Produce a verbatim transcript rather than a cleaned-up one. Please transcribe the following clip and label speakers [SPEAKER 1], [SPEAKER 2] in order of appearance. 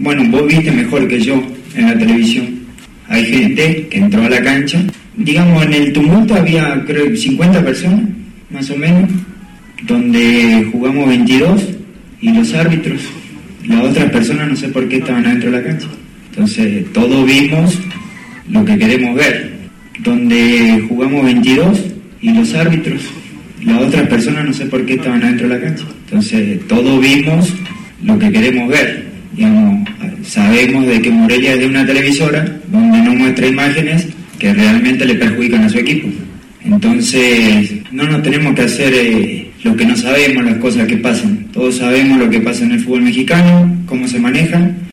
[SPEAKER 1] bueno, vos viste mejor que yo en la televisión. Hay gente que entró a la cancha, digamos, en el tumulto había creo cincuenta personas, más o menos, donde jugamos veintidós y los árbitros, las otras personas no sé por qué estaban adentro de la cancha. Entonces, todos vimos lo que queremos ver, donde jugamos veintidós y los árbitros, las otras personas no sé por qué estaban adentro de la cancha. Entonces, todos vimos lo que queremos ver. Digamos, sabemos de que Morelia es de una televisora donde no muestra imágenes que realmente le perjudican a su equipo. Entonces, no nos tenemos que hacer eh, lo que no sabemos, las cosas que pasan. Todos sabemos lo que pasa en el fútbol mexicano, cómo se maneja.